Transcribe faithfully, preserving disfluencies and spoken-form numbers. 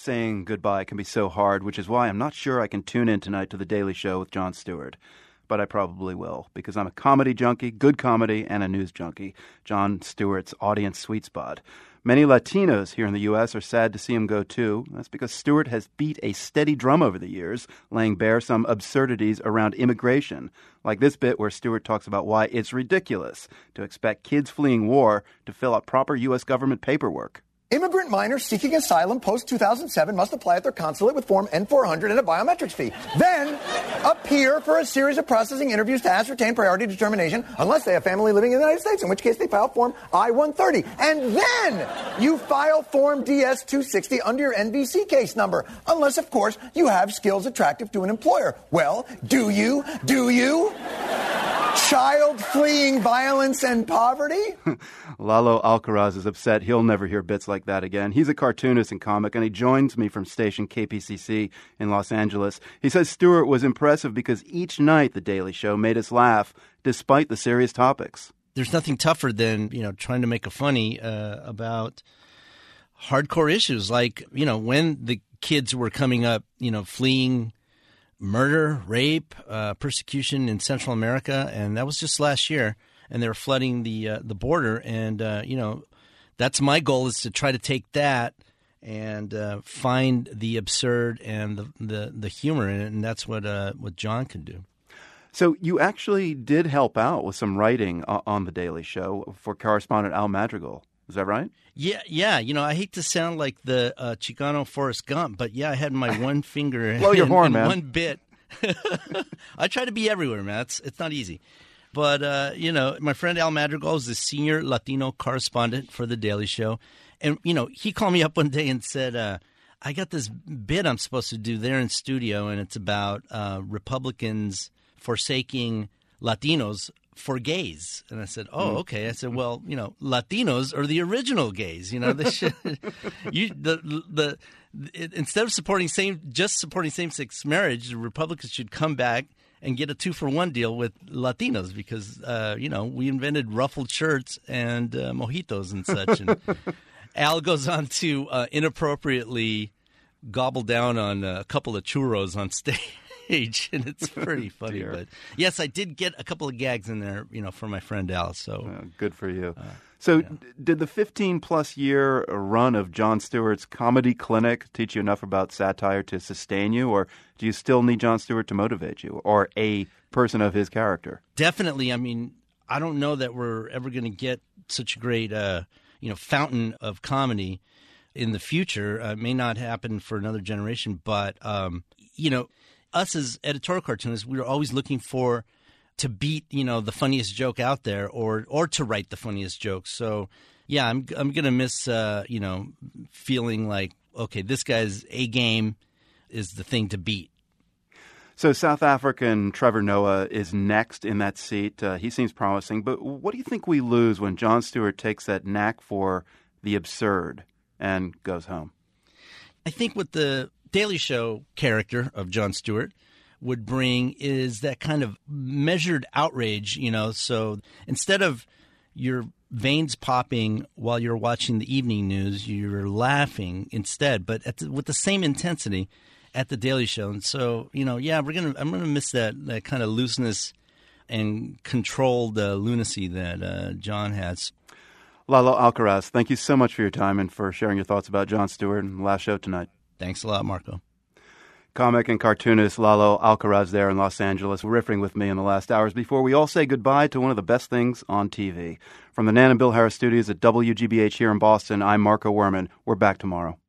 saying goodbye can be so hard, which is why I'm not sure I can tune in tonight to The Daily Show with Jon Stewart. But I probably will, because I'm a comedy junkie, good comedy, and a news junkie. Jon Stewart's audience sweet spot. Many Latinos here in the U S are sad to see him go too. That's because Stewart has beat a steady drum over the years, laying bare some absurdities around immigration. Like this bit where Stewart talks about why it's ridiculous to expect kids fleeing war to fill out proper U S government paperwork. Immigrant minors seeking asylum post two thousand seven must apply at their consulate with Form N four hundred and a biometrics fee. Then appear for a series of processing interviews to ascertain priority determination unless they have family living in the United States, in which case they file Form I one thirty. And then you file Form D S two sixty under your N V C case number, unless, of course, you have skills attractive to an employer. Well, do you? Do you? Child fleeing violence and poverty? Lalo Alcaraz is upset he'll never hear bits like that again. He's a cartoonist and comic, and he joins me from station K P C C in Los Angeles. He says Stewart was impressive because each night The Daily Show made us laugh despite the serious topics. There's nothing tougher than, you know, trying to make a funny uh, about hardcore issues like, you know, when the kids were coming up, you know, fleeing murder, rape, uh, persecution in Central America, and that was just last year. And they were flooding the uh, the border, and uh, you know, that's my goal, is to try to take that and uh, find the absurd and the, the, the humor in it, and that's what uh, what Jon can do. So you actually did help out with some writing on The Daily Show for correspondent Al Madrigal. Is that right? Yeah, yeah. You know, I hate to sound like the uh, Chicano Forrest Gump, but yeah, I had my one finger Blow your in, horn, in man. one bit. I try to be everywhere, man. It's, it's not easy. But, uh, you know, my friend Al Madrigal is the senior Latino correspondent for The Daily Show. And, you know, he called me up one day and said, uh, I got this bit I'm supposed to do there in studio, and it's about uh, Republicans forsaking Latinos for gays. And I said, oh, okay. I said, well, you know, Latinos are the original gays. You know, they should, you, the, the, the, instead of supporting same, just supporting same-sex marriage, the Republicans should come back and get a two-for-one deal with Latinos because, uh, you know, we invented ruffled shirts and uh, mojitos and such. And Al goes on to uh, inappropriately gobble down on a couple of churros on stage. And it's pretty funny. Dear. But yes, I did get a couple of gags in there, you know, for my friend Al. So uh, good for you. Uh, so yeah. d- did the fifteen-plus year run of Jon Stewart's comedy clinic teach you enough about satire to sustain you, or do you still need Jon Stewart to motivate you, or a person of his character? Definitely. I mean, I don't know that we're ever going to get such a great, uh, you know, fountain of comedy in the future. Uh, it may not happen for another generation, but, um, you know, us as editorial cartoonists, we were always looking for to beat, you know, the funniest joke out there, or or to write the funniest jokes. So, yeah, I'm I'm gonna miss, uh, you know, feeling like, okay, this guy's A game is the thing to beat. So South African Trevor Noah is next in that seat. Uh, he seems promising, but what do you think we lose when Jon Stewart takes that knack for the absurd and goes home? I think what the Daily Show character of Jon Stewart would bring is that kind of measured outrage, you know. So instead of your veins popping while you're watching the evening news, you're laughing instead, but at the, with the same intensity at the Daily Show. And so, you know, yeah, we're gonna I'm gonna miss that that kind of looseness and controlled uh, lunacy that uh, Jon has. Lalo Alcaraz, thank you so much for your time and for sharing your thoughts about Jon Stewart and the last show tonight. Thanks a lot, Marco. Comic and cartoonist Lalo Alcaraz there in Los Angeles, riffing with me in the last hours before we all say goodbye to one of the best things on T V. From the Nan and Bill Harris studios at W G B H here in Boston, I'm Marco Werman. We're back tomorrow.